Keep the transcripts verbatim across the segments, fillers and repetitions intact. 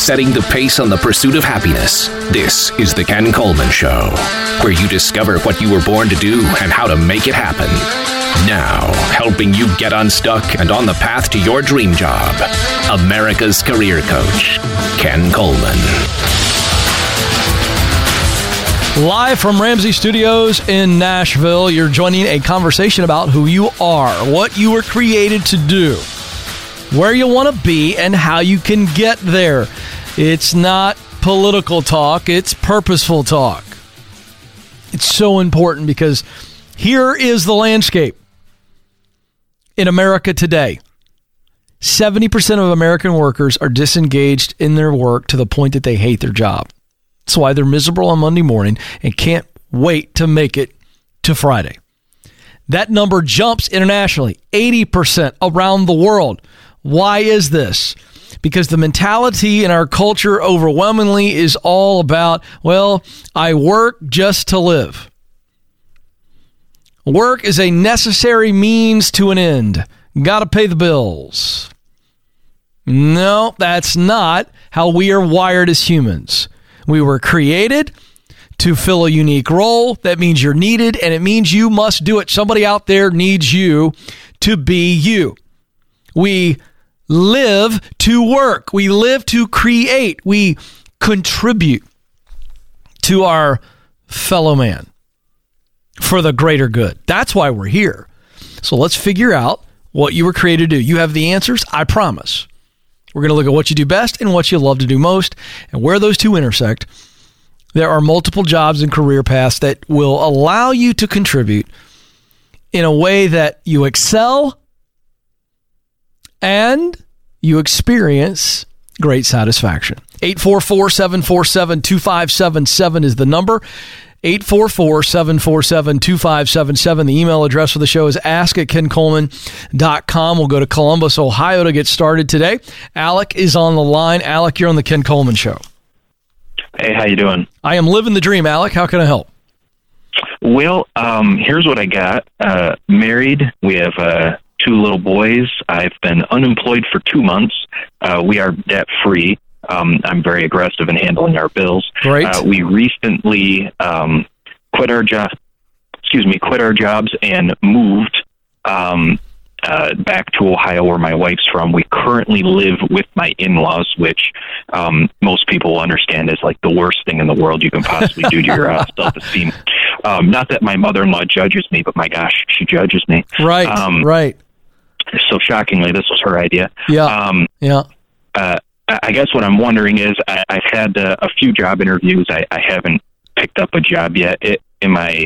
setting the pace on the pursuit of happiness. This is The Ken Coleman Show, where you discover what you were born to do and how to make it happen. Now, helping you get unstuck and on the path to your dream job, America's career coach, Ken Coleman. Live from Ramsey Studios in Nashville, you're joining a conversation about who you are, what you were created to do, where you want to be, and how you can get there. It's not political talk, it's purposeful talk. It's so important because here is the landscape in America today. seventy percent of American workers are disengaged in their work to the point that they hate their job. That's why they're miserable on Monday morning and can't wait to make it to Friday. That number jumps internationally, eighty percent around the world. Why is this? Because the mentality in our culture overwhelmingly is all about, well, I work just to live. Work is a necessary means to an end. Got to pay the bills. No, that's not how we are wired as humans. We were created to fill a unique role. That means you're needed, and it means you must do it. Somebody out there needs you to be you. We live to work. We live to create. We contribute to our fellow man for the greater good. That's why we're here. So let's figure out what you were created to do. You have the answers, I promise. We're going to look at what you do best and what you love to do most, and where those two intersect. There are multiple jobs and career paths that will allow you to contribute in a way that you excel and you experience great satisfaction. eight four four, seven four seven, two five seven seven is the number. eight four four, seven four seven, two five seven seven. The email address for the show is ask at ken coleman dot com. We'll go to Columbus, Ohio to get started today. Alec is on the line. Alec, you're on the Ken Coleman Show. Hey, how you doing? I am living the dream, Alec. How can I help? Well, um, here's what I got. Uh, married. We have uh, two little boys. I've been unemployed for two months. Uh, we are debt-free. Um, I'm very aggressive in handling our bills. Great. Uh, we recently um, quit our job. Excuse me, quit our jobs and moved um, uh, back to Ohio, where my wife's from. We currently live with my in-laws, which um, most people will understand is like the worst thing in the world you can possibly do to your uh, self-esteem. Um, not that my mother-in-law judges me, but my gosh, she judges me. Right. Um, right. So shockingly, this was her idea. Yeah. Um, yeah. Uh, I guess what I'm wondering is I, I've had uh, a few job interviews. I, I haven't picked up a job yet. It, am I?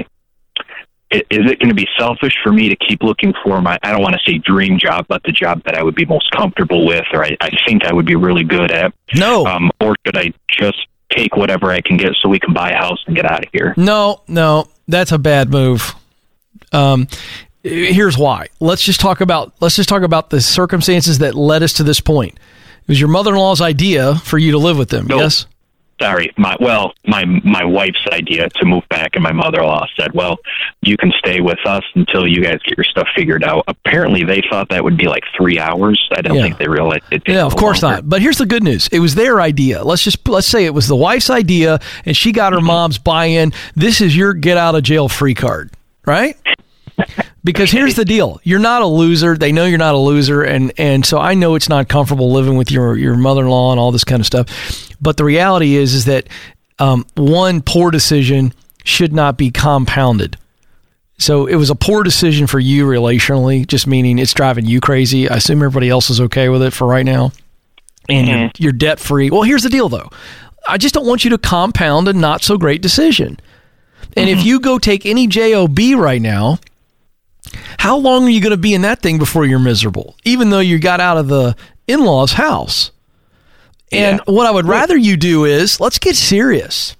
Is it going to be selfish for me to keep looking for my, I don't want to say dream job, but the job that I would be most comfortable with, or I, I think I would be really good at? No. Um, or should I just take whatever I can get so we can buy a house and get out of here? No, no, that's a bad move. Um, here's why. Let's just talk about, let's just talk about the circumstances that led us to this point. It was your mother-in-law's idea for you to live with them, nope. Yes? Sorry, my well, my my wife's idea to move back, and my mother-in-law said, well, you can stay with us until you guys get your stuff figured out. Apparently, they thought that would be like three hours. I don't yeah. think they realized it. Yeah, of course longer. not. But here's the good news. It was their idea. Let's just, let's say it was the wife's idea, and she got her mm-hmm. mom's buy-in. This is your get-out-of-jail-free card, right? Because here's the deal. You're not a loser. They know you're not a loser. And, and so I know it's not comfortable living with your, your mother-in-law and all this kind of stuff. But the reality is, is that um, one poor decision should not be compounded. So it was a poor decision for you relationally, just meaning it's driving you crazy. I assume everybody else is okay with it for right now. And mm-hmm. you're, you're debt-free. Well, here's the deal, though. I just don't want you to compound a not-so-great decision. And mm-hmm. if you go take any job right now, how long are you going to be in that thing before you're miserable, even though you got out of the in-laws' house? And yeah. what I would rather you do is, let's get serious.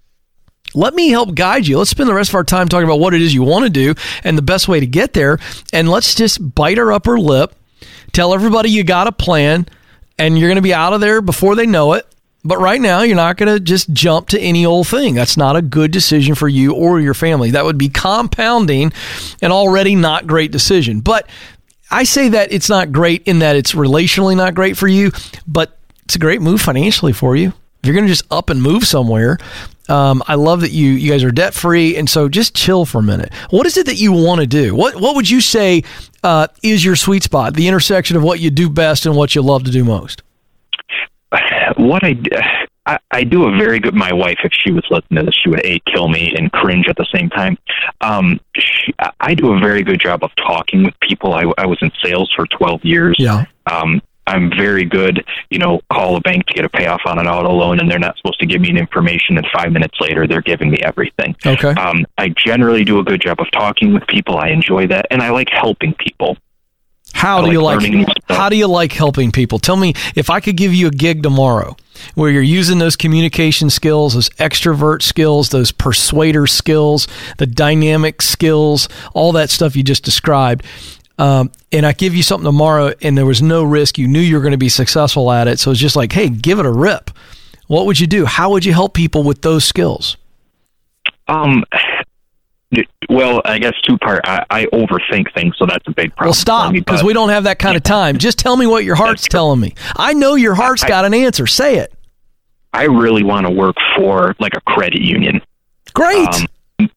Let me help guide you. Let's spend the rest of our time talking about what it is you want to do and the best way to get there. And let's just bite our upper lip, tell everybody you got a plan, and you're going to be out of there before they know it. But right now, you're not going to just jump to any old thing. That's not a good decision for you or your family. That would be compounding an already not great decision. But I say that it's not great in that it's relationally not great for you, but It's a great move financially for you. If you're going to just up and move somewhere, um, I love that you you guys are debt free, and so just chill for a minute. What is it that you want to do? What what would you say uh, is your sweet spot, the intersection of what you do best and what you love to do most? What I, I, I do a very good, my wife, if she was listening to this, she would A, kill me and cringe at the same time. Um, she, I do a very good job of talking with people. I, I was in sales for twelve years. Yeah. Um, I'm very good, you know, call a bank to get a payoff on an auto loan, and they're not supposed to give me an information, and five minutes later, they're giving me everything. Okay. Um, I generally do a good job of talking with people. I enjoy that, and I like helping people. How do you like how do you like helping people? Tell me, if I could give you a gig tomorrow where you're using those communication skills, those extrovert skills, those persuader skills, the dynamic skills, all that stuff you just described, um, and I give you something tomorrow and there was no risk, you knew you were going to be successful at it, so it's just like, hey, give it a rip. What would you do? How would you help people with those skills? Um. Well, I guess two part. I, I overthink things, so that's a big problem. Well, stop, because we don't have that kind of time. Just tell me what your heart's telling me. I know your heart's I, got an answer. Say it. I really want to work for like a credit union. Great. Um,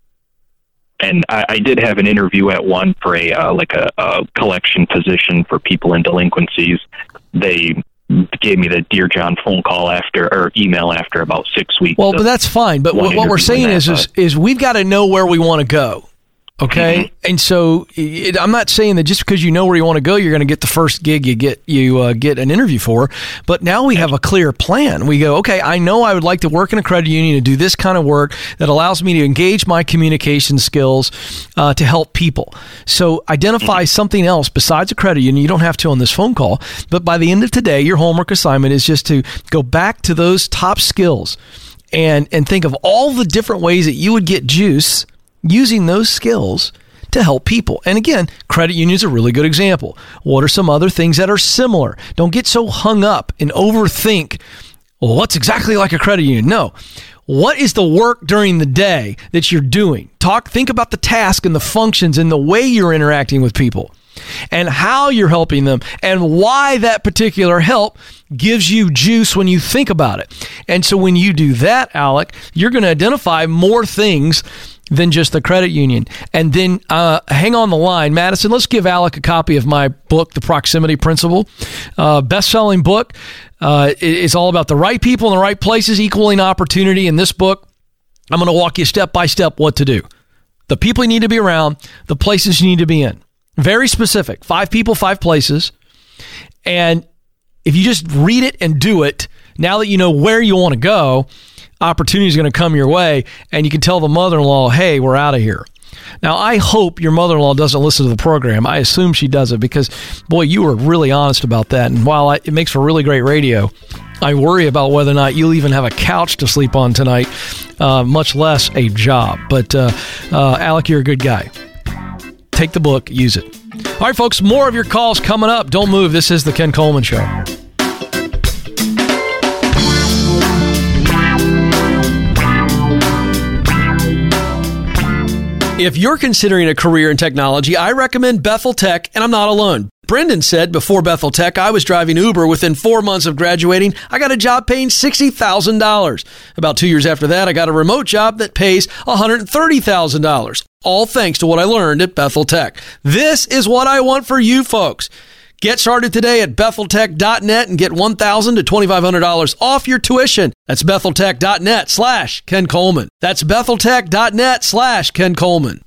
and I, I did have an interview at one for a uh, like a, a collection position for people in delinquencies. They gave me the Dear John phone call after or email after about six weeks. Well, but that's fine. But what, what we're saying is, is, is we've got to know where we want to go. Okay. Mm-hmm. And so it, I'm not saying that just because you know where you want to go, you're going to get the first gig you get, you uh, get an interview for. But now we have a clear plan. We go, okay, I know I would like to work in a credit union and do this kind of work that allows me to engage my communication skills uh, to help people. So identify mm-hmm. something else besides a credit union. You don't have to on this phone call. But by the end of today, your homework assignment is just to go back to those top skills and, and think of all the different ways that you would get juice using those skills to help people. And again, credit union is a really good example. What are some other things that are similar? Don't get so hung up and overthink, well, what's exactly like a credit union? No. What is the work during the day that you're doing? Talk, think about the task and the functions and the way you're interacting with people and how you're helping them and why that particular help gives you juice when you think about it. And so when you do that, Alec, you're going to identify more things than just the credit union. And then uh, hang on the line. Madison, let's give Alec a copy of my book, The Proximity Principle. Uh, best-selling book. Uh, it's all about the right people in the right places, equaling opportunity. In this book, I'm going to walk you step by step what to do. The people you need to be around, the places you need to be in. Very specific. Five people, five places. And if you just read it and do it, now that you know where you want to go, opportunity is going to come your way, and you can tell the mother-in-law, hey, we're out of here. Now, I hope your mother-in-law doesn't listen to the program. I assume she doesn't because, boy, you were really honest about that. And while I, it makes for really great radio, I worry about whether or not you'll even have a couch to sleep on tonight, uh, much less a job. But, uh, uh, Alec, you're a good guy. Take the book, use it. All right, folks, more of your calls coming up. Don't move. This is The Ken Coleman Show. If you're considering a career in technology, I recommend Bethel Tech, and I'm not alone. Brendan said before Bethel Tech, I was driving Uber. Within four months of graduating, I got a job paying sixty thousand dollars. About two years after that, I got a remote job that pays one hundred thirty thousand dollars. All thanks to what I learned at Bethel Tech. This is what I want for you folks. Get started today at bethel tech dot net and get one thousand dollars to twenty-five hundred dollars off your tuition. That's bethel tech dot net slash Ken Coleman. That's bethel tech dot net slash Ken Coleman.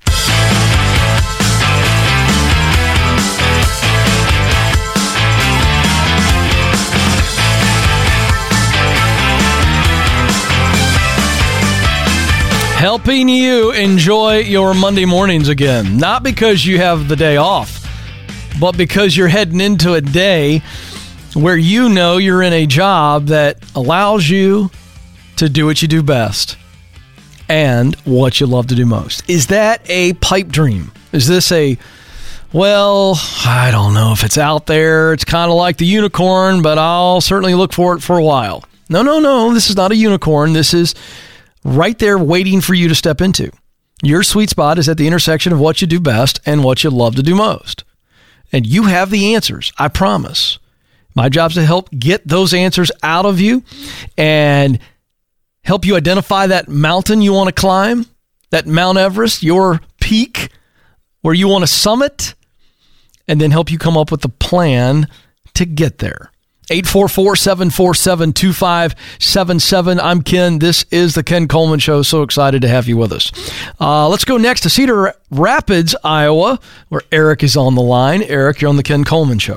Helping you enjoy your Monday mornings again. Not because you have the day off, but because you're heading into a day where you know you're in a job that allows you to do what you do best and what you love to do most. Is that a pipe dream? Is this a, well, I don't know if it's out there. It's kind of like the unicorn, but I'll certainly look for it for a while. No, no, no. This is not a unicorn. This is right there waiting for you to step into. Your sweet spot is at the intersection of what you do best and what you love to do most. And you have the answers, I promise. My job's to help get those answers out of you and help you identify that mountain you want to climb, that Mount Everest, your peak where you want to summit, and then help you come up with a plan to get there. eight four four, seven four seven, two five seven seven. I'm Ken. This is the Ken Coleman Show. So excited to have you with us. Uh, let's go next to Cedar Rapids, Iowa, where Eric is on the line. Eric, you're on the Ken Coleman Show.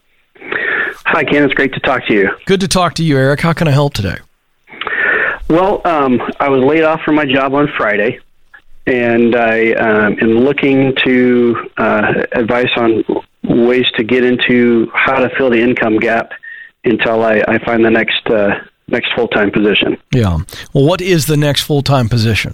Hi, Ken. It's great to talk to you. Good to talk to you, Eric. How can I help today? Well, um, I was laid off from my job on Friday, and I um, am looking to uh, advice on ways to get into how to fill the income gap until I, I find the next uh, next full-time position. Yeah. Well, what is the next full-time position?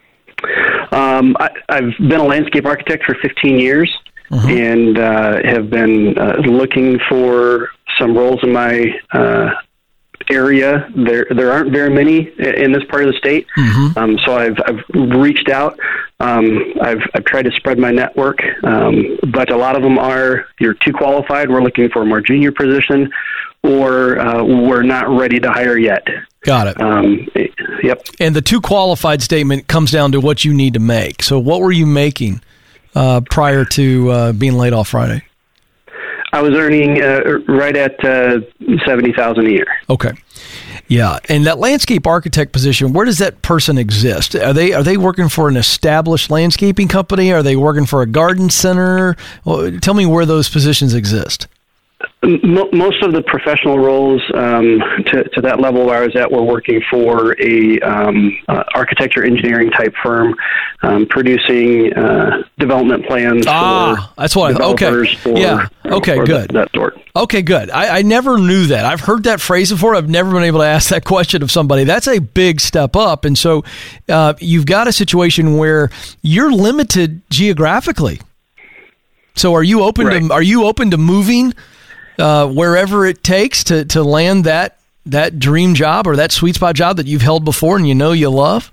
Um, I, I've been a landscape architect for fifteen years, mm-hmm. and uh, have been uh, looking for some roles in my uh, area. There there aren't very many in this part of the state, mm-hmm. um, so I've I've reached out. Um, I've I've tried to spread my network, um, but a lot of them are, you're too qualified, we're looking for a more junior position, or uh, we're not ready to hire yet. Got it. Um, yep. And the too qualified statement comes down to what you need to make. So what were you making uh, prior to uh, being laid off Friday? I was earning uh, right at uh, seventy thousand dollars a year. Okay. Yeah, and that landscape architect position, where does that person exist? Are they are they working for an established landscaping company? Are they working for a garden center? Well, tell me where those positions exist. Most of the professional roles um, to, to that level where I was at were working for a um, uh, architecture engineering type firm, um, producing uh, development plans ah, for that's what developers. I, okay. For, yeah. Okay. For good. That, that sort. Okay. Good. I, I never knew that. I've heard that phrase before. I've never been able to ask that question of somebody. That's a big step up. And so uh, you've got a situation where you're limited geographically. So are you open right. to are you open to moving? Uh, wherever it takes to, to land that that dream job or that sweet spot job that you've held before and you know you love?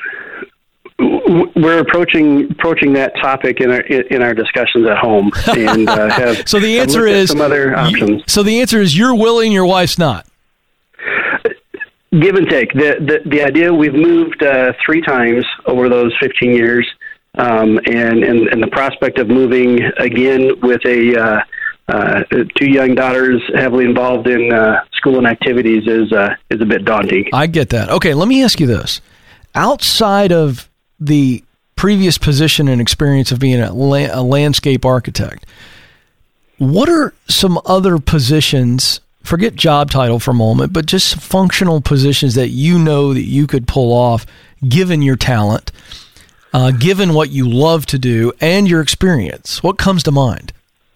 We're approaching approaching that topic in our in our discussions at home, and uh, have so the answer is some other options. You, so the answer is you're willing, your wife's not. Give and take. The the, the idea, we've moved uh, three times over those fifteen years, um, and, and and the prospect of moving again with a uh, Uh, two young daughters heavily involved in uh, school and activities is uh, is a bit daunting. I get that. Okay, let me ask you this. Outside of the previous position and experience of being a, la- a landscape architect, what are some other positions, forget job title for a moment, but just functional positions that you know that you could pull off given your talent, uh, given what you love to do, and your experience? What comes to mind?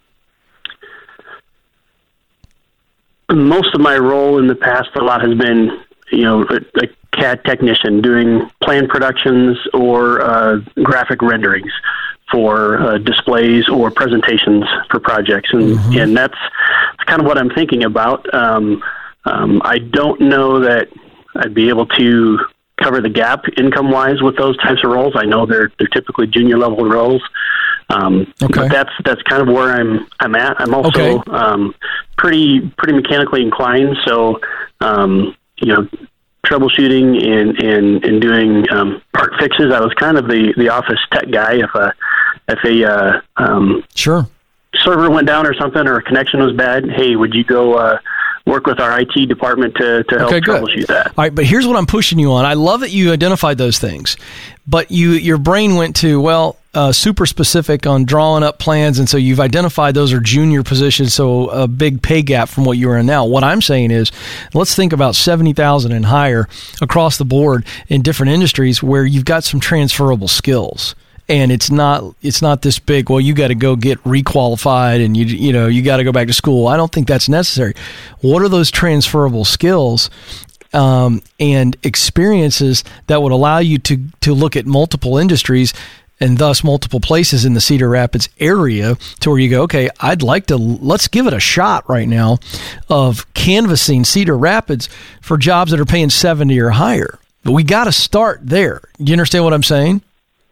Most of my role in the past a lot has been, you know, a, a C A D technician doing plan productions or uh, graphic renderings for uh, displays or presentations for projects. And, mm-hmm. and that's, that's kind of what I'm thinking about. Um, um, I don't know that I'd be able to cover the gap income-wise with those types of roles. I know they're they're typically junior-level roles. Um, okay. But that's that's kind of where I'm I'm at. I'm also okay. um, pretty pretty mechanically inclined, so um, you know, troubleshooting and and, and doing um, part fixes. I was kind of the, the office tech guy. If a if a uh, um, sure server went down or something, or a connection was bad, hey, would you go uh, work with our I T department to, to help okay, troubleshoot that? All right, but here's what I'm pushing you on. I love that you identified those things, but you your brain went to, well, uh, super specific on drawing up plans, and so you've identified those are junior positions, so a big pay gap from what you are in now. What I'm saying is, let's think about seventy thousand and higher across the board in different industries where you've got some transferable skills. And it's not it's not this big, well, you got to go get requalified and you you know you got to go back to school. I don't think that's necessary. What are those transferable skills um, and experiences that would allow you to to look at multiple industries and thus multiple places in the Cedar Rapids area to where you go, okay, I'd like to, let's give it a shot right now of canvassing Cedar Rapids for jobs that are paying seventy or higher. But we got to start there. Do you understand what I'm saying?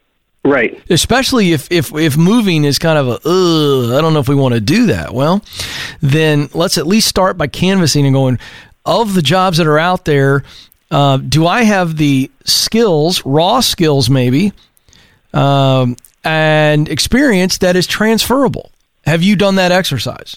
Right. Especially if, if, if moving is kind of a, ugh, I don't know if we want to do that. Well, then let's at least start by canvassing and going, of the jobs that are out there, uh, do I have the skills, raw skills maybe, um, and experience that is transferable? Have you done that exercise?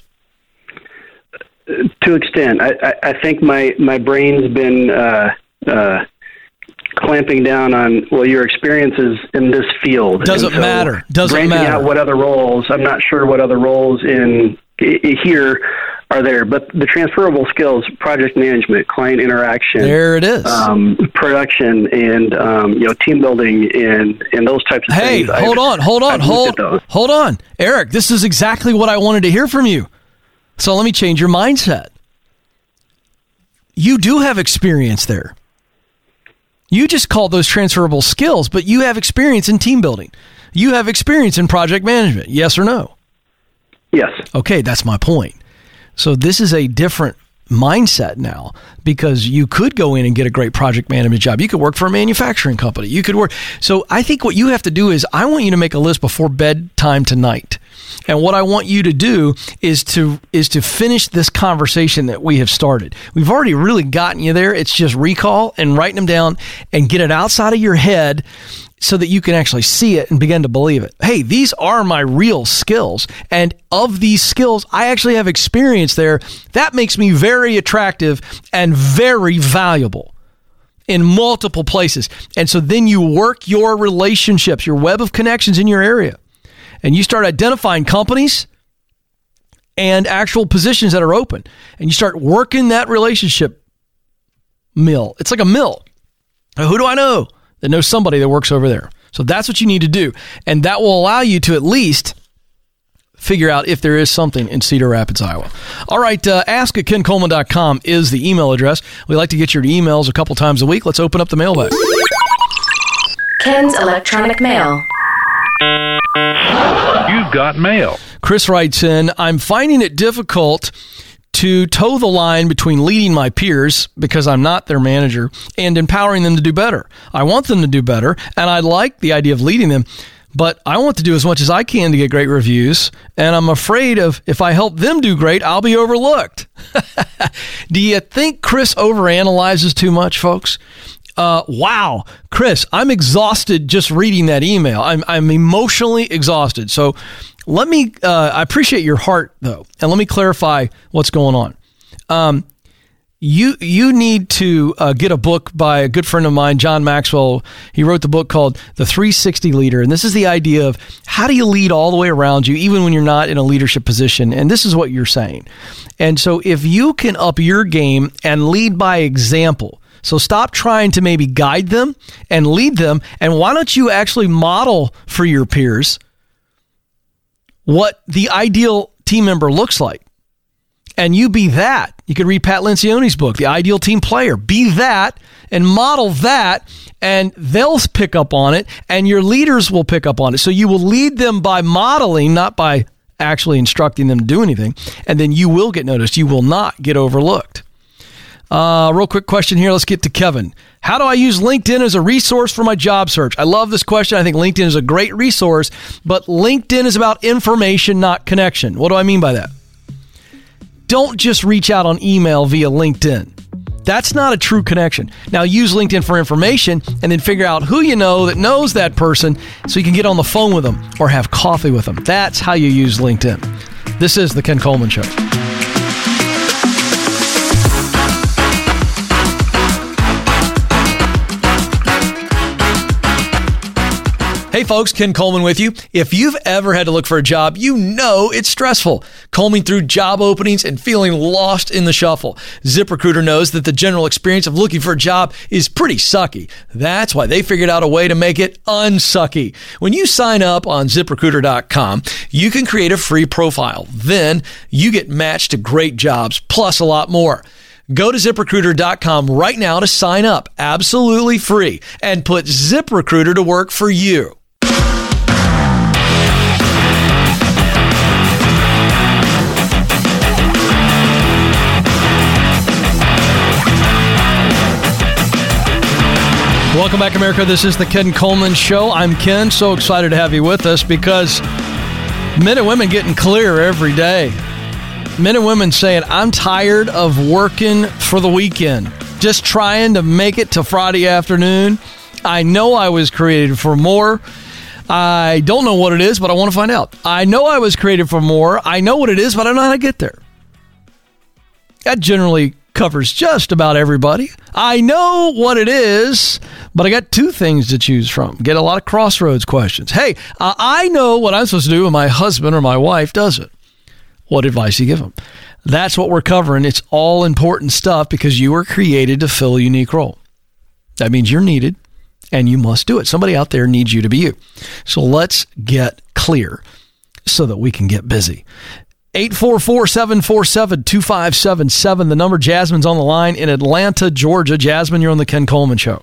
To extent, I, I, I think my, my brain's been uh, uh, clamping down on, well, your experiences in this field. Doesn't so matter. Doesn't branching matter. out what other roles, I'm not sure what other roles in I, here are there, but the transferable skills, project management, client interaction. There it is. Um, production and, um, you know, team building and, and those types of hey, things. Hey, hold I've, on, hold on, I've hold, hold on. Eric, this is exactly what I wanted to hear from you. So let me change your mindset. You do have experience there. You just call those transferable skills, but you have experience in team building. You have experience in project management. Yes or no? Yes. Okay, that's my point. So this is a different mindset now, because you could go in and get a great project management job. You could work for a manufacturing company. You could work. So I think what you have to do is I want you to make a list before bedtime tonight. And what I want you to do is to is to finish this conversation that we have started. We've already really gotten you there. It's just recall and writing them down and get it outside of your head so that you can actually see it and begin to believe it. Hey, these are my real skills. And of these skills, I actually have experience there. That makes me very attractive and very valuable in multiple places. And so then you work your relationships, your web of connections in your area. And you start identifying companies and actual positions that are open. And you start working that relationship mill. It's like a mill. Who do I know that knows somebody that works over there? So that's what you need to do. And that will allow you to at least figure out if there is something in Cedar Rapids, Iowa. All right, uh, ask at ken coleman dot com is the email address. We like to get your emails a couple times a week. Let's open up the mailbag. Ken's Electronic Mail. You've got mail. Chris writes in, I'm finding it difficult to toe the line between leading my peers, because I'm not their manager, and empowering them to do better. I want them to do better, and I like the idea of leading them, but I want to do as much as I can to get great reviews, and I'm afraid of if I help them do great, I'll be overlooked. Do you think Chris overanalyzes too much, folks? Uh, wow, Chris, I'm exhausted just reading that email. I'm I'm emotionally exhausted. So let me, uh, I appreciate your heart though, and let me clarify what's going on. Um, you you need to uh, get a book by a good friend of mine, John Maxwell. He wrote the book called The three sixty Leader, and this is the idea of how do you lead all the way around you, even when you're not in a leadership position. And this is what you're saying. And so if you can up your game and lead by example. So stop trying to maybe guide them and lead them. And why don't you actually model for your peers what the ideal team member looks like? And you be that. You could read Pat Lencioni's book, The Ideal Team Player. Be that and model that, and they'll pick up on it, and your leaders will pick up on it. So you will lead them by modeling, not by actually instructing them to do anything. And then you will get noticed. You will not get overlooked. Uh, real quick question here. Let's get to Kevin. How do I use LinkedIn as a resource for my job search? I love this question. I think LinkedIn is a great resource, but LinkedIn is about information, not connection. What do I mean by that? Don't just reach out on email via LinkedIn. That's not a true connection. Now use LinkedIn for information and then figure out who you know that knows that person so you can get on the phone with them or have coffee with them. That's how you use LinkedIn. This is The Ken Coleman Show. Hey folks, Ken Coleman with you. If you've ever had to look for a job, you know it's stressful. Combing through job openings and feeling lost in the shuffle. ZipRecruiter knows that the general experience of looking for a job is pretty sucky. That's why they figured out a way to make it unsucky. When you sign up on zip recruiter dot com, you can create a free profile. Then you get matched to great jobs, plus a lot more. Go to zip recruiter dot com right now to sign up, absolutely free, and put ZipRecruiter to work for you. Welcome back, America. This is the Ken Coleman Show. I'm Ken. So excited to have you with us because men and women getting clear every day. Men and women saying, I'm tired of working for the weekend, just trying to make it to Friday afternoon. I know I was created for more. I don't know what it is, but I want to find out. I know I was created for more. I know what it is, but I don't know how to get there. That generally covers just about everybody. I know what it is, but I got two things to choose from. Get a lot of crossroads questions. Hey, uh, I know what I'm supposed to do and my husband or my wife doesn't. What advice do you give them? That's what we're covering. It's all important stuff because you were created to fill a unique role. That means you're needed and you must do it. Somebody out there needs you to be you. So let's get clear so that we can get busy. eight four four, seven four seven, two five seven seven. The number. Jasmine's on the line in Atlanta, Georgia. Jasmine, you're on the Ken Coleman Show.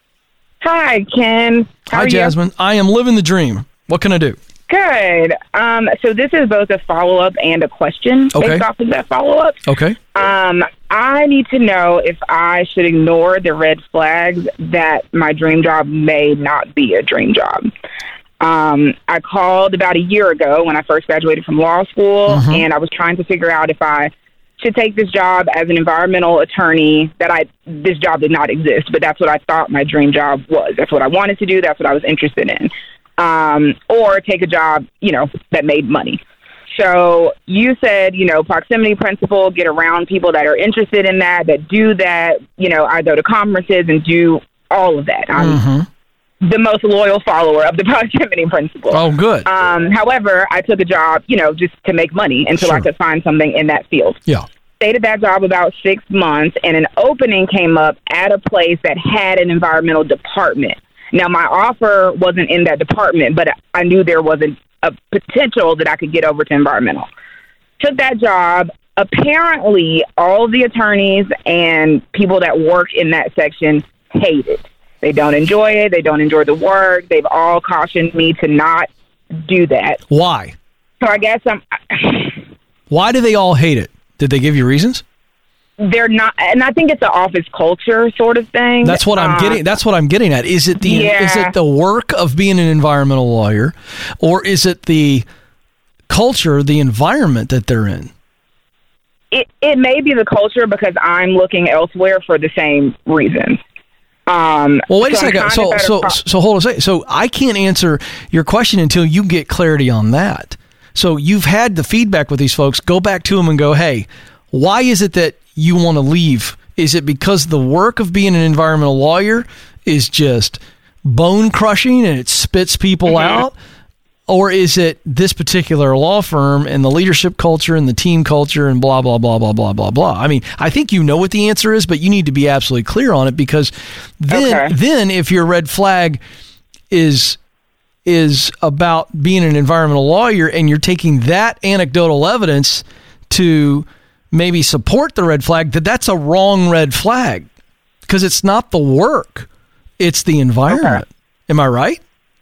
Hi, Ken. How Hi, are Jasmine. You? I am living the dream. What can I do? Good. Um, so this is both a follow-up and a question Okay. based off of that follow-up. Okay. Um, I need to know if I should ignore the red flags that my dream job may not be a dream job. Um, I called about a year ago when I first graduated from law school, Mm-hmm. and I was trying to figure out if I should take this job as an environmental attorney. That I this job did not exist, but that's what I thought my dream job was. That's what I wanted to do. That's what I was interested in. Um, or take a job, you know, that made money. So you said, you know, proximity principle, get around people that are interested in that, that do that. You know, I go to conferences and do all of that. I'm Mm-hmm. the most loyal follower of the proximity principle. Oh, good. Um, however, I took a job, you know, just to make money until Sure. I could find something in that field. Yeah. Stayed at that job about six months, and an opening came up at a place that had an environmental department. Now, my offer wasn't in that department, but I knew there was a, a potential that I could get over to environmental. Took that job. Apparently, all the attorneys and people that work in that section hate it. They don't enjoy it. They don't enjoy the work. They've all cautioned me to not do that. Why? So I guess I'm... Why do they all hate it? Did they give you reasons? They're not, and I think it's an office culture sort of thing. That's what I'm Uh, getting. That's what I'm getting at. Is it the Yeah. is it the work of being an environmental lawyer, or is it the culture, the environment that they're in? It it may be the culture because I'm looking elsewhere for the same reasons. Um, Well, wait a so I'm second. kind So of at a so pro- so hold on a second. So I can't answer your question until you get clarity on that. So you've had the feedback with these folks. Go back to them and go, hey, why is it that you want to leave? Is it because the work of being an environmental lawyer is just bone crushing and it spits people Mm-hmm. out? Or is it this particular law firm and the leadership culture and the team culture and blah, blah, blah, blah, blah, blah, blah? I mean, I think you know what the answer is, but you need to be absolutely clear on it because then, Okay. then if your red flag is is about being an environmental lawyer and you're taking that anecdotal evidence to maybe support the red flag, that that's a wrong red flag because it's not the work, it's the environment. Okay. Am I right?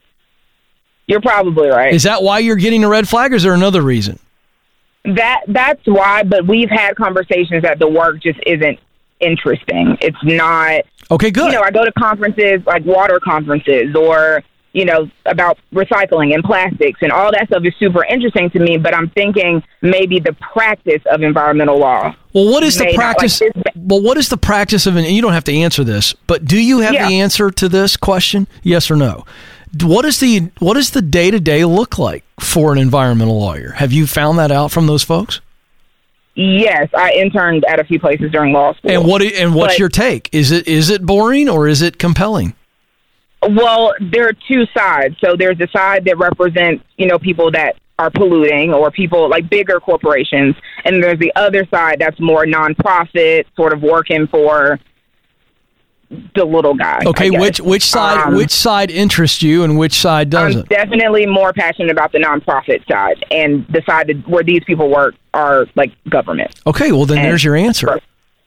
You're probably right. Is that why you're getting a red flag, or is there another reason? That that's why. But we've had conversations that the work just isn't interesting. It's not. Okay, good. You know, I go to conferences like water conferences or, you know, about recycling and plastics and all that stuff is super interesting to me. But I'm thinking maybe the practice of environmental law. Well, what is the may not, practice? like, this- well, what is the practice of? And you don't have to answer this, but do you have Yeah. the answer to this question? Yes or no? What is the what does the day to day look like for an environmental lawyer? Have you found that out from those folks? Yes, I interned at a few places during law school. And what and what's But- your take? Is it is it boring or is it compelling? Well, there are two sides. So there's the side that represents, you know, people that are polluting or people like bigger corporations. And there's the other side that's more nonprofit, sort of working for the little guy. Okay, I guess. which which side Um, which side interests you and which side I'm doesn't? definitely more passionate about the nonprofit side, and the side that, where these people work are like government. Okay, well then and- there's your answer.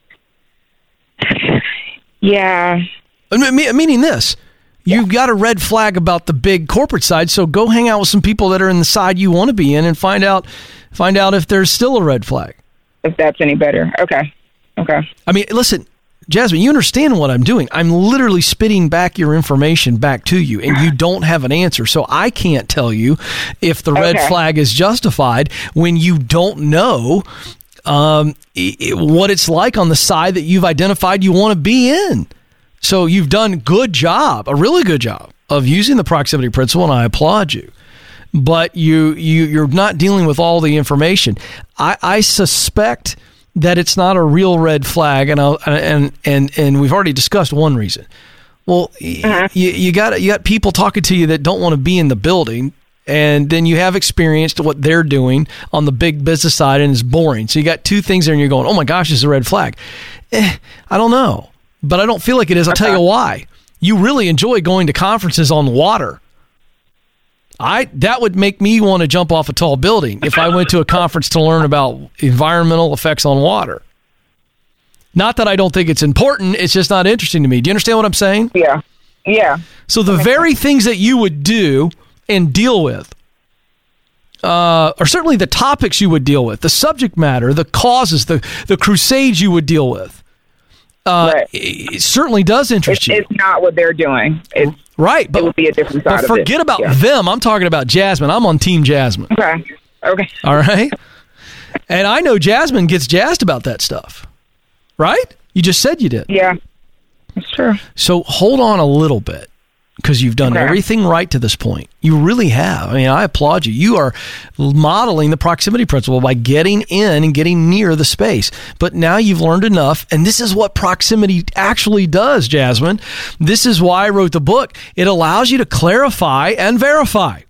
Yeah. I mean- Meaning this, you've got a red flag about the big corporate side, so go hang out with some people that are in the side you want to be in and find out find out if there's still a red flag. If that's any better. Okay. Okay. I mean, listen, Jasmine, you understand what I'm doing. I'm literally spitting back your information back to you, and you don't have an answer. So I can't tell you if the red Okay. flag is justified when you don't know um, it, what it's like on the side that you've identified you want to be in. So you've done a good job, a really good job of using the proximity principle, and I applaud you. But you, you, you're not dealing with all the information. I, I suspect that it's not a real red flag, and I'll, and and and we've already discussed one reason. Well, uh-huh. you, you got you got people talking to you that don't want to be in the building, and then you have experienced what they're doing on the big business side, and it's boring. So you got two things there, and you're going, "Oh my gosh, this is a red flag." Eh, I don't know, but I don't feel like it is. I'll tell you why. You really enjoy going to conferences on water. I that would make me want to jump off a tall building if I went to a conference to learn about environmental effects on water. Not that I don't think it's important, it's just not interesting to me. Do you understand what I'm saying? Yeah. Yeah. So the very things that you would do and deal with, uh, or certainly the topics you would deal with, the subject matter, the causes, the, the crusades you would deal with, uh, right. it, it certainly does interest it's, you. It's not what they're doing. It's, right. But, it would be a different side but of it. forget about Yeah. them. I'm talking about Jasmine. I'm on Team Jasmine. Okay. Okay. All right. And I know Jasmine gets jazzed about that stuff. Right? You just said you did. Yeah. That's true. So hold on a little bit, because you've done Okay. everything right to this point. You really have. I mean, I applaud you. You are modeling the proximity principle by getting in and getting near the space. But now you've learned enough, and this is what proximity actually does, Jasmine. This is why I wrote the book. It allows you to clarify and verify.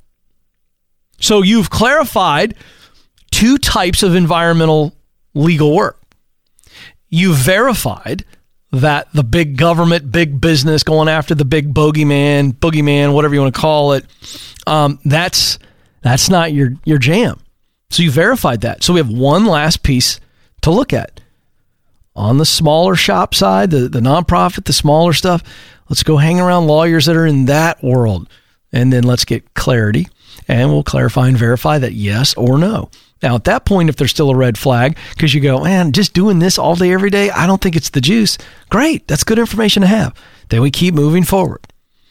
So you've clarified two types of environmental legal work. You verified that the big government, big business going after the big bogeyman, boogeyman, whatever you want to call it, um, that's that's not your, your jam. So you verified that. So we have one last piece to look at. On the smaller shop side, the, the nonprofit, the smaller stuff, let's go hang around lawyers that are in that world. And then let's get clarity, and we'll clarify and verify that yes or no. Now, at that point, if there's still a red flag, because you go, man, just doing this all day, every day, I don't think it's the juice. Great. That's good information to have. Then we keep moving forward.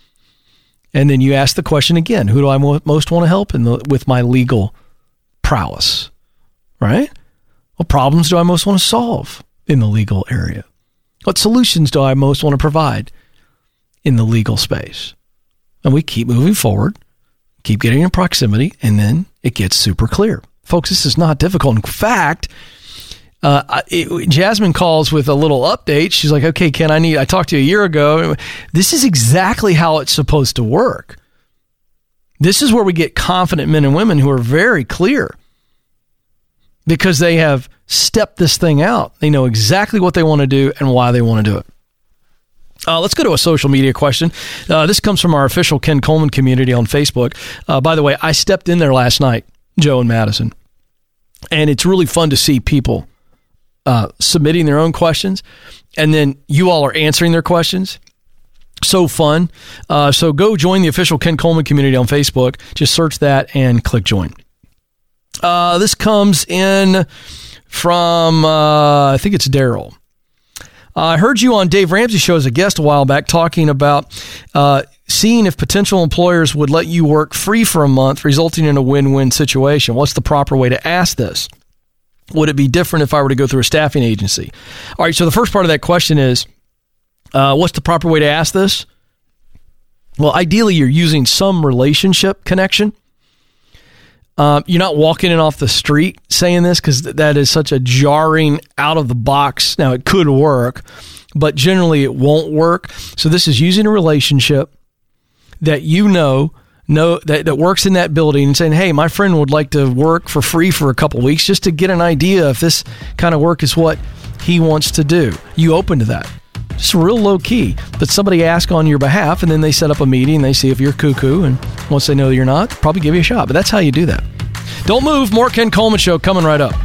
And then you ask the question again, who do I mo- most want to help in the, with my legal prowess? Right? What problems do I most want to solve in the legal area? What solutions do I most want to provide in the legal space? And we keep moving forward, keep getting in proximity, and then it gets super clear. Folks, this is not difficult. In fact, uh, it, Jasmine calls with a little update. She's like, okay, Ken, I need, I talked to you a year ago. This is exactly how it's supposed to work. This is where we get confident men and women who are very clear because they have stepped this thing out. They know exactly what they want to do and why they want to do it. Uh, let's go to a social media question. Uh, this comes from our official Ken Coleman community on Facebook. Uh, by the way, I stepped in there last night, Joe and Madison, and it's really fun to see people uh, submitting their own questions, and then you all are answering their questions. So fun. Uh, so go join the official Ken Coleman community on Facebook. Just search that and click join. Uh, this comes in from, uh, I think it's Daryl. I heard you on Dave Ramsey Show as a guest a while back talking about uh, seeing if potential employers would let you work free for a month, resulting in a win-win situation. What's the proper way to ask this? Would it be different if I were to go through a staffing agency? All right, so the first part of that question is, uh, what's the proper way to ask this? Well, ideally, you're using some relationship connection. Um, you're not walking in off the street saying this because th- that is such a jarring out of the box. Now, it could work, but generally it won't work. So this is using a relationship that you know, know that, that works in that building and saying, hey, my friend would like to work for free for a couple weeks just to get an idea if this kind of work is what he wants to do. You open to that. Just real low key, but somebody asks on your behalf, and then they set up a meeting, they see if you're cuckoo, and once they know you're not, probably give you a shot. But that's how you do that. Don't move. More Ken Coleman Show coming right up.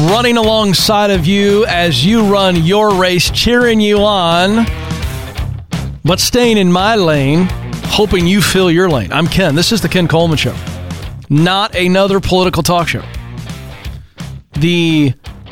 running alongside of you as you run your race, cheering you on, but staying in my lane, hoping you fill your lane. I'm Ken. This is the Ken Coleman Show, not another political talk show. The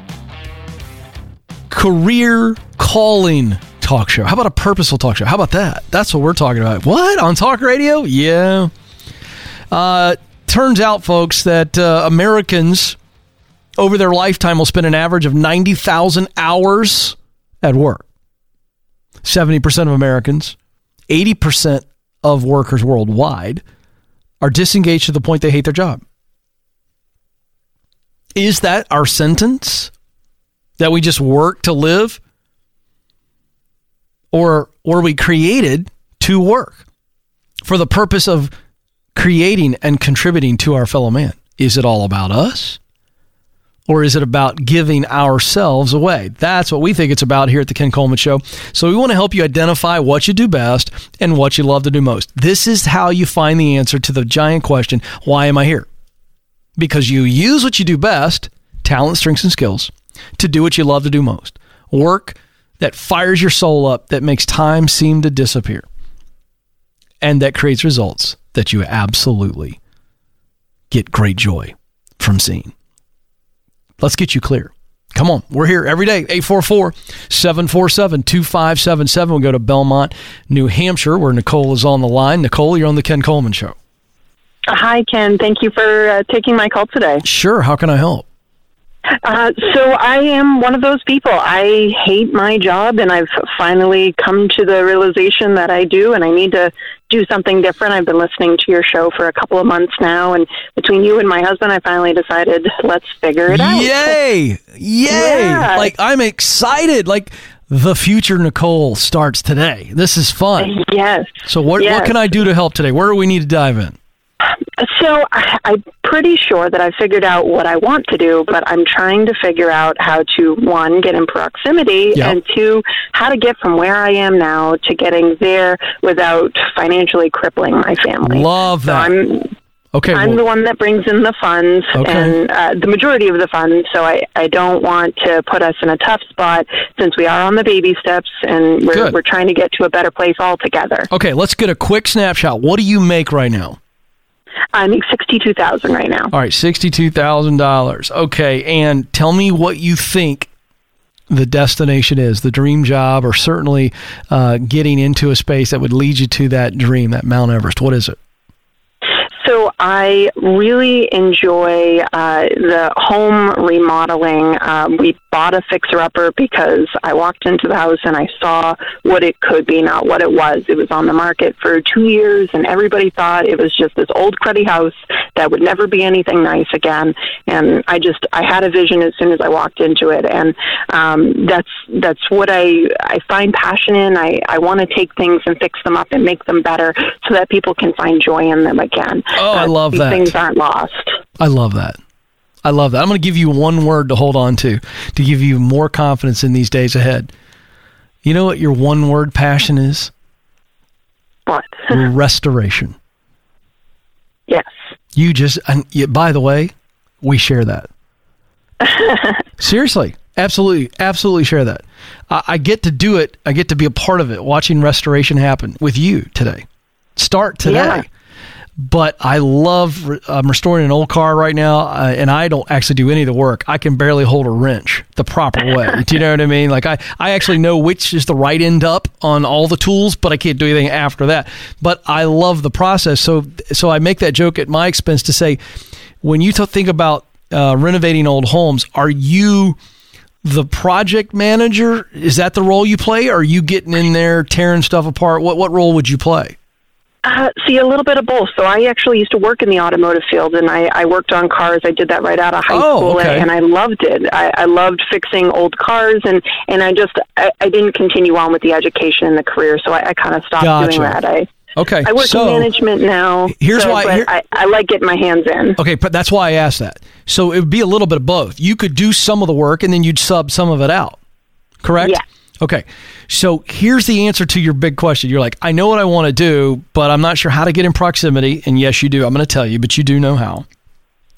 career calling talk show. How about a purposeful talk show? How about that? That's what we're talking about. What? On talk radio? Yeah. Uh, turns out, folks, that uh, Americans over their lifetime will spend an average of ninety thousand hours at work. seventy percent of Americans, eighty percent of workers worldwide are disengaged to the point they hate their job. Is that our sentence? That we just work to live? Or were we created to work for the purpose of creating and contributing to our fellow man? Is it all about us? Or is it about giving ourselves away? That's what we think it's about here at the Ken Coleman Show. So we want to help you identify what you do best and what you love to do most. This is how you find the answer to the giant question, why am I here? Because you use what you do best, talent, strengths, and skills, to do what you love to do most. Work that fires your soul up, that makes time seem to disappear, and that creates results that you absolutely get great joy from seeing. Let's get you clear. Come on. We're here every day. eight four four, seven four seven, two five seven seven. We'll go to Belmont, New Hampshire, where Nicole is on the line. Nicole, you're on the Ken Coleman Show. Hi, Ken. Thank you for uh, taking my call today. Sure. How can I help? Uh, so I am one of those people. I hate my job, and I've finally come to the realization that I do, and I need to do something different. I've been listening to your show for a couple of months now, and between you and my husband, I finally decided, let's figure it out. Yay! Yay! Yeah. Like, I'm excited. Like, the future Nicole starts today. This is fun. Yes. So what, yes. what can I do to help today? Where do we need to dive in? So I, I'm pretty sure that I figured out what I want to do, but I'm trying to figure out how to, one, get in proximity, yep. and two, how to get from where I am now to getting there without financially crippling my family. Love that. So I'm, okay, I'm well, the one that brings in the funds, okay. and uh, the majority of the funds, so I, I don't want to put us in a tough spot since we are on the baby steps, and we're, Good. we're trying to get to a better place altogether. Okay, let's get a quick snapshot. What do you make right now? I make sixty-two thousand dollars right now. All right, sixty-two thousand dollars. Okay, and tell me what you think the destination is, the dream job, or certainly uh, getting into a space that would lead you to that dream, that Mount Everest. What is it? So I really enjoy uh, the home remodeling. Um, we bought a fixer-upper because I walked into the house and I saw what it could be, not what it was. It was on the market for two years, and everybody thought it was just this old cruddy house that would never be anything nice again. And I just, I had a vision as soon as I walked into it, and um, that's that's what I I find passion in. I, I want to take things and fix them up and make them better so that people can find joy in them again. Oh, I love these that. Things aren't lost. I love that. I love that. I'm going to give you one word to hold on to, to give you more confidence in these days ahead. You know what your one word passion is? What? Restoration. Yes. You just, and you, by the way, we share that. Seriously. Absolutely. Absolutely share that. I, I get to do it. I get to be a part of it, watching restoration happen with you today. Start today. Yeah. But I love, I'm restoring an old car right now, uh, and I don't actually do any of the work. I can barely hold a wrench the proper way. Do you know what I mean? Like, I, I actually know which is the right end up on all the tools, but I can't do anything after that. But I love the process. So so I make that joke at my expense to say, when you t- think about uh, renovating old homes, are you the project manager? Is that the role you play? Or are you getting in there, tearing stuff apart? What What role would you play? Uh, see, a little bit of both. So I actually used to work in the automotive field, and I, I worked on cars. I did that right out of high oh, school, okay. and, and I loved it. I, I loved fixing old cars, and, and I just I, I didn't continue on with the education and the career, so I, I kind of stopped gotcha. doing that. I Okay, I work so in management now. Here's so, why but here, I, I like getting my hands in. Okay, but that's why I asked that. So it would be a little bit of both. You could do some of the work, and then you'd sub some of it out. Correct? Yeah. Okay, so here's the answer to your big question. You're like, I know what I want to do, but I'm not sure how to get in proximity. And yes, you do. I'm going to tell you, but you do know how.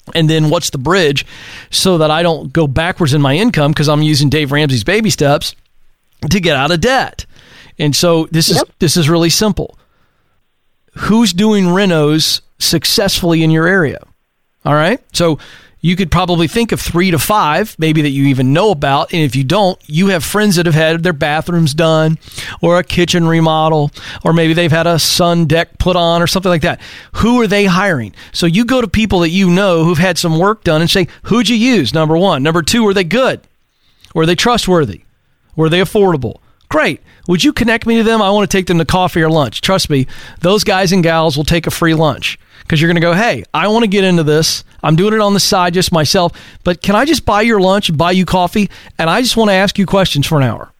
And then what's the bridge so that I don't go backwards in my income because I'm using Dave Ramsey's baby steps to get out of debt. And so this is yep. this is really simple. Who's doing renos successfully in your area? All right. So you could probably think of three to five, maybe that you even know about. And if you don't, you have friends that have had their bathrooms done or a kitchen remodel, or maybe they've had a sun deck put on or something like that. Who are they hiring? So you go to people that you know who've had some work done and say, who'd you use? Number one. Number two, are they good? Were they trustworthy? Were they affordable? Great. Would you connect me to them? I want to take them to coffee or lunch. Trust me, those guys and gals will take a free lunch because you're going to go, hey, I want to get into this. I'm doing it on the side just myself, but can I just buy your lunch and buy you coffee? And I just want to ask you questions for an hour.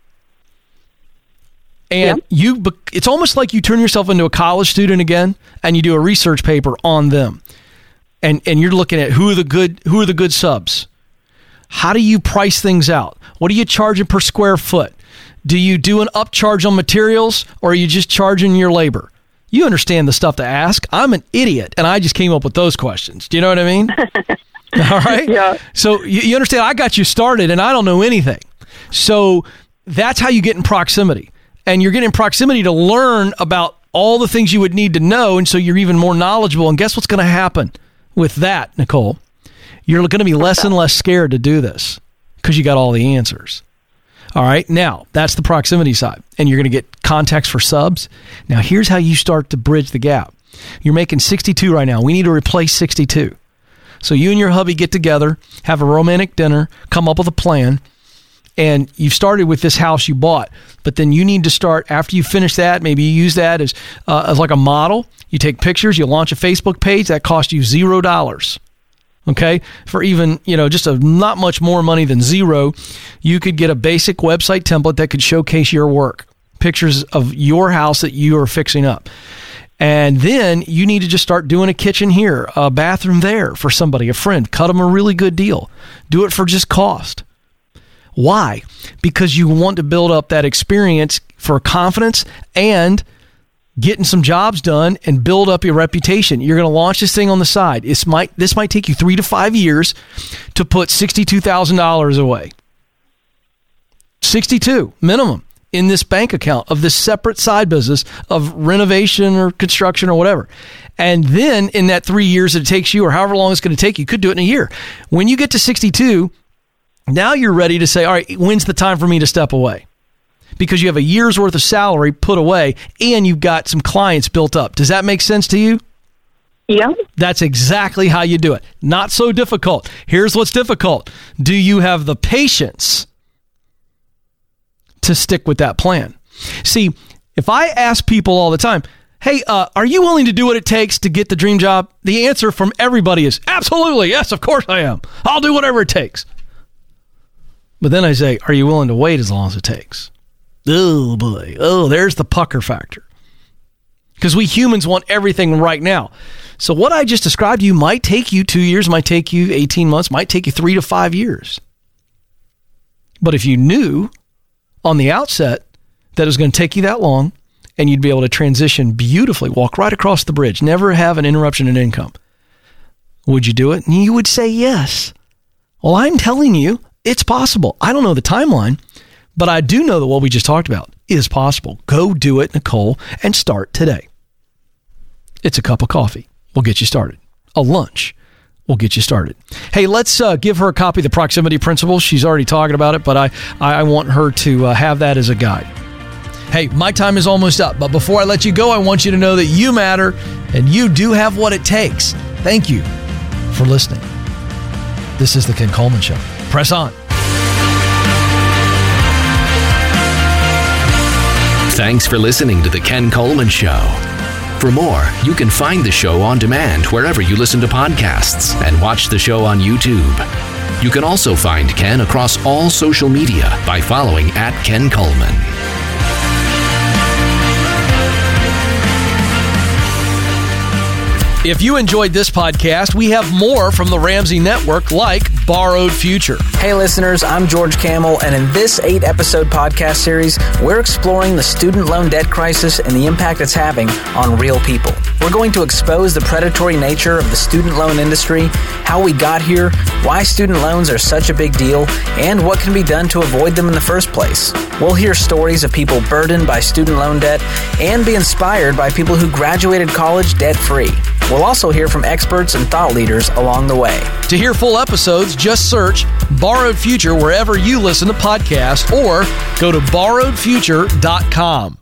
And yeah. you, it's almost like you turn yourself into a college student again and you do a research paper on them. And and you're looking at who are the good, who are the good subs? How do you price things out? What are you charging per square foot? Do you do an upcharge on materials, or are you just charging your labor? You understand the stuff to ask. I'm an idiot, and I just came up with those questions. Do you know what I mean? All right? Yeah. So you, you understand, I got you started, and I don't know anything. So that's how you get in proximity. And you're getting in proximity to learn about all the things you would need to know, and so you're even more knowledgeable. And guess what's going to happen with that, Nicole? You're going to be less and less scared to do this because you got all the answers. All right, now that's the proximity side, and you're going to get contacts for subs. Now, here's how you start to bridge the gap. You're making sixty-two right now. We need to replace sixty-two. So you and your hubby get together, have a romantic dinner, come up with a plan, and you've started with this house you bought, but then you need to start, after you finish that, maybe you use that as, uh, as like a model. You take pictures, you launch a Facebook page, that costs you zero dollars. Okay, for even, you know, just a not much more money than zero, you could get a basic website template that could showcase your work, pictures of your house that you are fixing up. And then you need to just start doing a kitchen here, a bathroom there for somebody, a friend. Cut them a really good deal. Do it for just cost. Why? Because you want to build up that experience for confidence and getting some jobs done and build up your reputation. You're going to launch this thing on the side. This might this might take you three to five years to put sixty-two thousand dollars away. sixty-two minimum in this bank account of this separate side business of renovation or construction or whatever. And then in that three years that it takes you, or however long it's going to take you, could do it in a year. When you get to sixty-two, now you're ready to say, all right, when's the time for me to step away? Because you have a year's worth of salary put away and you've got some clients built up. Does that make sense to you? Yeah. That's exactly how you do it. Not so difficult. Here's what's difficult. Do you have the patience to stick with that plan? See, if I ask people all the time, hey, uh, are you willing to do what it takes to get the dream job? The answer from everybody is absolutely. Yes, of course I am. I'll do whatever it takes. But then I say, are you willing to wait as long as it takes? Oh, boy. Oh, there's the pucker factor. Because we humans want everything right now. So what I just described to you might take you two years, might take you eighteen months, might take you three to five years. But if you knew on the outset that it was going to take you that long and you'd be able to transition beautifully, walk right across the bridge, never have an interruption in income, would you do it? And you would say yes. Well, I'm telling you, it's possible. I don't know the timeline, but I do know that what we just talked about is possible. Go do it, Nicole, and start today. It's a cup of coffee. We'll get you started. A lunch will get you started. Hey, let's uh, give her a copy of the Proximity Principle. She's already talking about it, but I, I want her to uh, have that as a guide. Hey, my time is almost up, but before I let you go, I want you to know that you matter and you do have what it takes. Thank you for listening. This is The Ken Coleman Show. Press on. Thanks for listening to The Ken Coleman Show. For more, you can find the show on demand wherever you listen to podcasts and watch the show on YouTube. You can also find Ken across all social media by following at Ken Coleman. If you enjoyed this podcast, we have more from the Ramsey Network, like Borrowed Future. Hey listeners, I'm George Camel, and in this eight-episode podcast series, we're exploring the student loan debt crisis and the impact it's having on real people. We're going to expose the predatory nature of the student loan industry, how we got here, why student loans are such a big deal, and what can be done to avoid them in the first place. We'll hear stories of people burdened by student loan debt and be inspired by people who graduated college debt-free. We'll also hear from experts and thought leaders along the way. To hear full episodes, just search Borrowed Future wherever you listen to podcasts or go to borrowed future dot com.